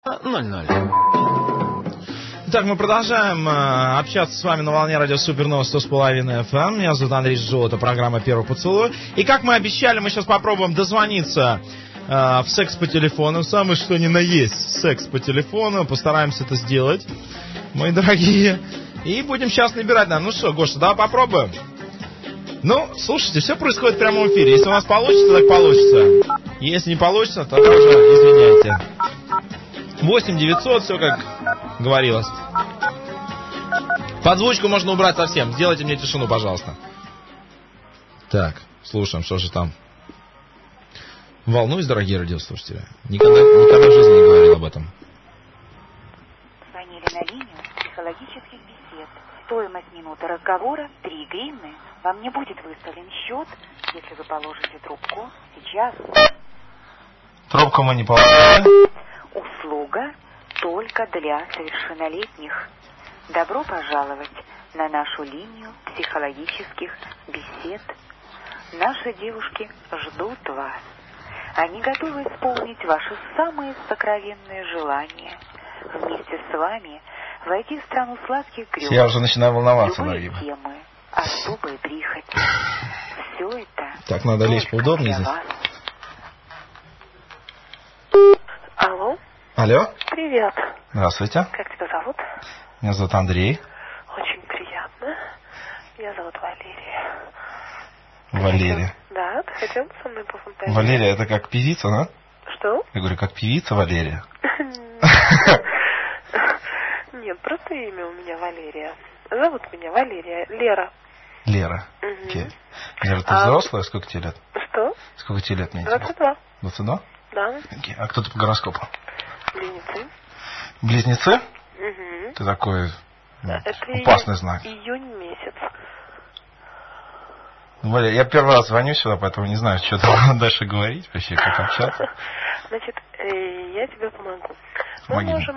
00. Итак, мы продолжаем общаться с вами на волне радио Супернова 100,5 FM. Меня зовут Андрей Золото, программа «Первый поцелуй». И как мы обещали, мы сейчас попробуем дозвониться в секс по телефону. Самое что ни на есть секс по телефону. Постараемся это сделать, мои дорогие. И будем сейчас набирать. Ну что, Гоша, давай попробуем. Ну, слушайте, все происходит в прямом эфире. Если у нас получится, так получится. Если не получится, то тоже извиняйте. 8 900, все как говорилось. Подзвучку можно убрать совсем. Сделайте мне тишину, пожалуйста. Так, слушаем, что же там. Волнуюсь, дорогие радиослушатели. Никогда в жизни не говорил об этом. Звонили на линию психологических бесед. Стоимость минуты разговора 3 гривны. Вам не будет выставлен счет, если вы положите трубку сейчас. Трубку мы не положили. Услуга только для совершеннолетних. Добро пожаловать на нашу линию психологических бесед. Наши девушки ждут вас. Они готовы исполнить ваши самые сокровенные желания. Вместе с вами войти в страну сладких грез. Я уже начинаю волноваться, любые дорогие. темы, особые прихоти. Все это так, надо лечь поудобнее здесь. вас. Алло. Алло. Привет. Здравствуйте. Как тебя зовут? Меня зовут Андрей. Очень приятно. Меня зовут Валерия. Валерия. Да, ты хотел со мной пофантазировать? Валерия, это как певица, да? Что? Я говорю, как певица Валерия. Нет, просто имя у меня Валерия. Зовут меня Валерия. Лера. Лера. Окей. Лера, ты взрослая? Сколько тебе лет? Что? Сколько тебе лет, мне 22. 22? Да. Окей. А кто ты по гороскопу? Близнецы. Близнецы? Угу. Ты такой Это опасный знак. Июнь месяц. Валя, я первый раз звоню сюда, поэтому не знаю, что там дальше говорить, вообще, как общаться. Значит, я тебе помогу. Помоги мне.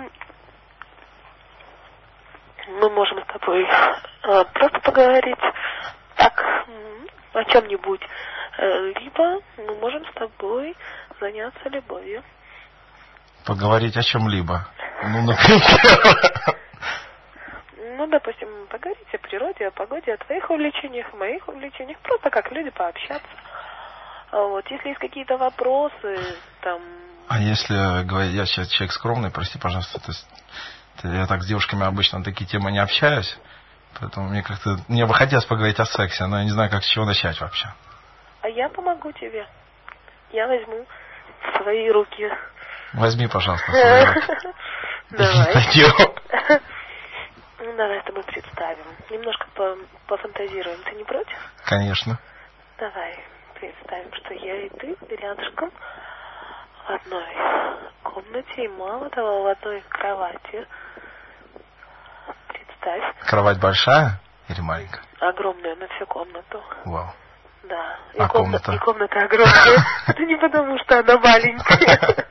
Мы можем с тобой просто поговорить так, о чем-нибудь. Либо мы можем с тобой заняться любовью. Поговорить о чем-либо. Ну, например. Ну, допустим, поговорить о природе, о погоде, о твоих увлечениях, о моих увлечениях. Просто как люди пообщаться. Вот, если есть какие-то вопросы, там... А если, я сейчас человек скромный, прости, пожалуйста, то есть я так с девушками обычно на такие темы не общаюсь, поэтому мне бы хотелось поговорить о сексе, но я не знаю, как с чего начать вообще. А я помогу тебе. Я возьму в свои руки. Возьми, пожалуйста, свои руки. Давай. Давай с тобой представим. Немножко пофантазируем. Ты не против? Конечно. Давай представим, что я и ты рядышком в одной комнате, и мало того, в одной кровати. Представь. Кровать большая или маленькая? Огромная, на всю комнату. Вау. Да. А комната? И комната огромная. Это не потому, что она маленькая.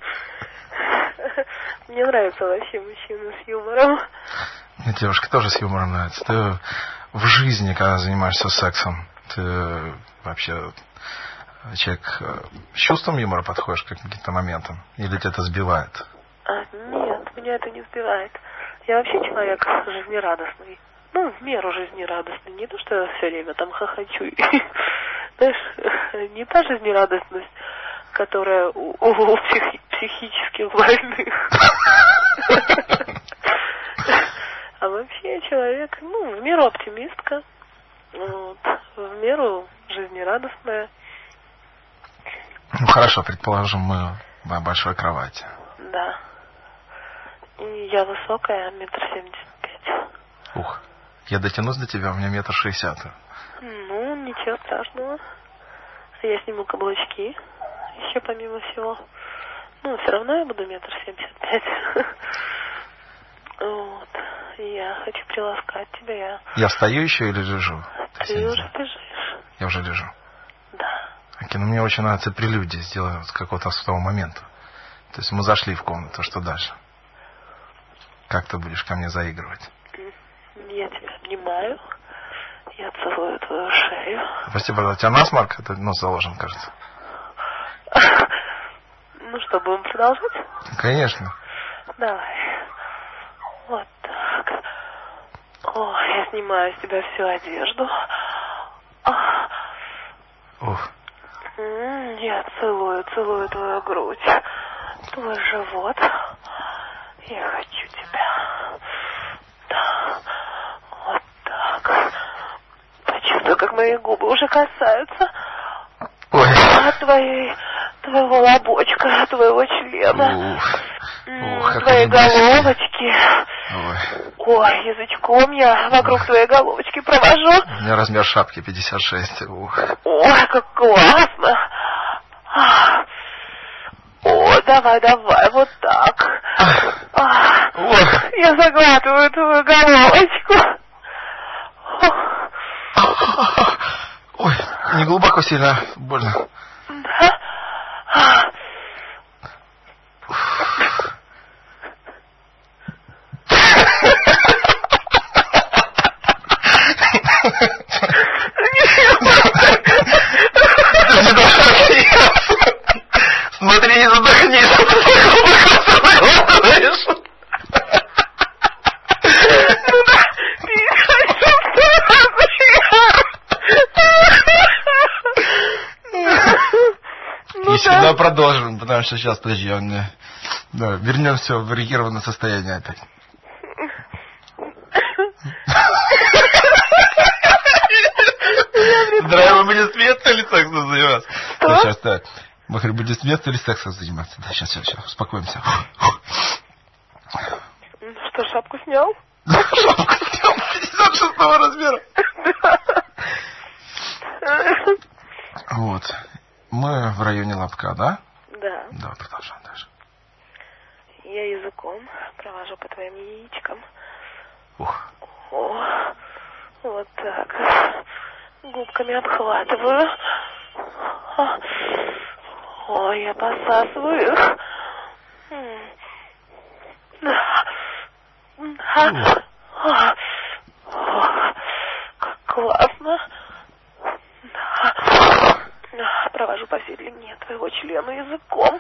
Мне нравятся вообще мужчины с юмором. Мне девушки тоже с юмором нравятся. Ты в жизни, когда занимаешься сексом, ты вообще человек с чувством юмора подходишь к каким-то моментам? Или тебя это сбивает? Нет, меня это не сбивает. Я вообще человек жизнерадостный. Ну, в меру жизнерадостный. Не то, что я все время там хохочу. Знаешь, не та жизнерадостность, которая у психически больных. А вообще человек, в меру оптимистка, вот, в меру жизнерадостная. Ну хорошо, предположим, мы в большой кровати. Да. И я высокая, 1,75 м. Ух, я дотянусь до тебя, у меня 1,60 м. Ну, ничего страшного. Я сниму каблучки, еще помимо всего. Ну, все равно я буду 1,75 м. Вот. Я хочу приласкать тебя. Я встаю еще или лежу? Ты уже лежишь. Я уже лежу. Да. Окей, ну мне очень нравится прелюдия сделать с какого-то с того момента. То есть мы зашли в комнату, что дальше? Как ты будешь ко мне заигрывать? Я тебя обнимаю. Я целую твою шею. Прости, пожалуйста, у тебя насморк? Это нос заложен, кажется. Ну что, будем продолжать? Конечно. Давай. Вот так. О, я снимаю с тебя всю одежду. Ух. Я целую твою грудь, твой живот. Я хочу тебя. Да. Вот так. Почувствуй, как мои губы уже касаются. Ой. Твоего лобочка, твоего члена. Твоей головочки. Ой, язычком я вокруг твоей головочки провожу. У меня размер шапки 56. Ой, как классно. О, давай, вот так. Я заглатываю твою головочку. Ой, не глубоко, сильно больно. Да? Смотри, не задохнись, а ты заглатываешь. Еще да, продолжим, потому что сейчас, подожди, вернемся в эрегированное состояние опять. Здравия, мы будем с места или сексом заниматься? Да, сейчас, да. Мы хоть будем с места или сексом заниматься? Да, сейчас, успокоимся. Что, шапку снял? Шапку снял 56-го размера. Вот. Мы в районе лобка, да? Да. Да, продолжаем дальше. Я языком провожу по твоим яичкам. Ух. О, вот так. Губками обхватываю. О, я посасываю их. Как классно. Провожу по всей длине твоего члена языком.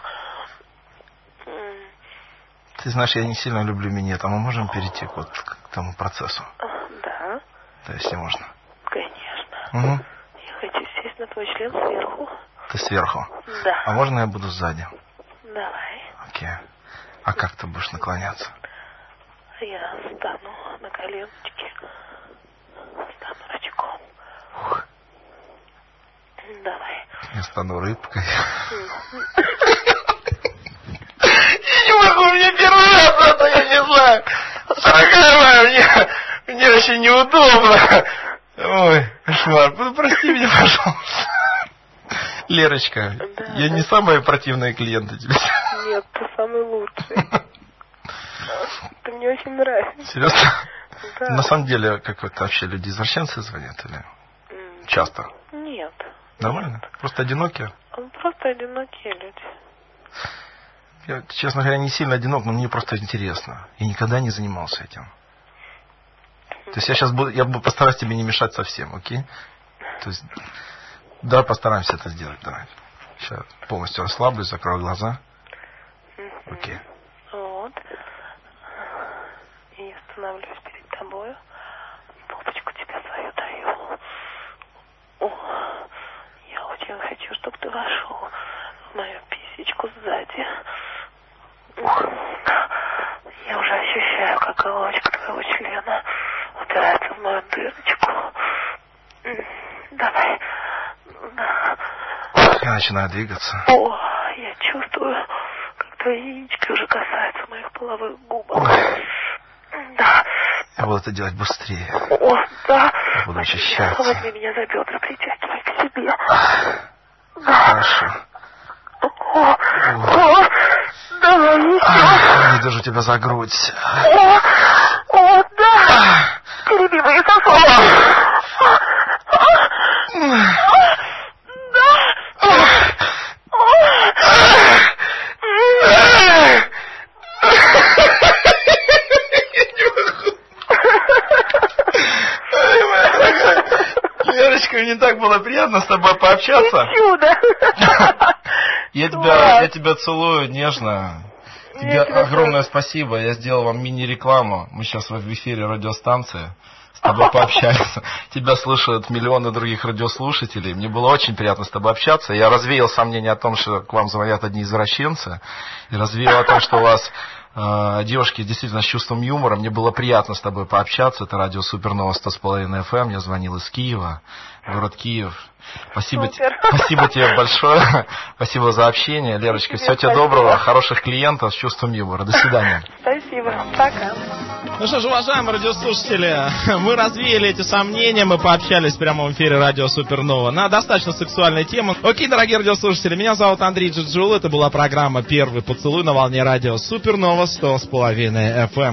Ты знаешь, я не сильно люблю минет, а мы можем перейти к тому процессу? Да. Да, если можно. Конечно. Угу. Я хочу сесть на твой член сверху. Ты сверху? Да. А можно я буду сзади? Давай. Окей. А как ты будешь наклоняться? Я стану на коленочки. Стану рачком. Ух. Давай. Я стану рыбкой. Я не могу, мне первый раз это, я не знаю. Мне очень неудобно. Ой, кошмар. Прости меня, пожалуйста. Лерочка, да, я не самая противная клиента тебе. Нет, ты самый лучший. Ты мне очень нравишься. Серьезно? Да. На самом деле, как это вообще, люди извращенцы звонят или часто? Нет. Нормально? Нет. Просто одинокие? Просто одинокие люди. Я, честно говоря, не сильно одинок, но мне просто интересно. Я никогда не занимался этим. То есть я постараюсь тебе не мешать совсем, окей? То есть, давай постараемся это сделать, давай. Сейчас полностью расслаблюсь, закрою глаза. Окей. Вот. И я становлюсь перед тобою. Попочку тебе свою даю. О, я очень хочу, чтобы ты вошел в мою писечку сзади. Я уже ощущаю, как головочка твоего члена упирается в мою дырочку. Давай. Я начинаю двигаться. О, я чувствую, как твои яички уже касаются моих половых губок. Да. Я буду это делать быстрее. О, да. Я буду очищаться. Возьми меня за бедра, притягивай к себе. Хорошо. О, давай еще. Я держу тебя за грудь. О, да. Тереби мои сосуды. Лерочка, мне так было приятно с тобой пообщаться. Чудо. Я тебя целую нежно. Тебе огромное спасибо. Я сделал вам мини-рекламу. Мы сейчас в эфире радиостанции. С тобой пообщаемся. Тебя слушают миллионы других радиослушателей. Мне было очень приятно с тобой общаться. Я развеял сомнения о том, что к вам звонят одни извращенцы. И развеял о том, что у вас девушки действительно с чувством юмора. Мне было приятно с тобой пообщаться. Это радио Супернова 100,5 FM. Я звонил из Киева, город Киев. Спасибо тебе большое. Спасибо за общение, Лерочка. Всего тебе доброго, хороших клиентов с чувством юмора. До свидания. Спасибо. Пока. Ну что ж, уважаемые радиослушатели, мы развеяли эти сомнения, мы пообщались в прямом эфире радио Супернова на достаточно сексуальную тему. Окей, дорогие радиослушатели, меня зовут Андрей Джиджул, это была программа «Первый поцелуй» на волне радио Супернова 100,5 FM.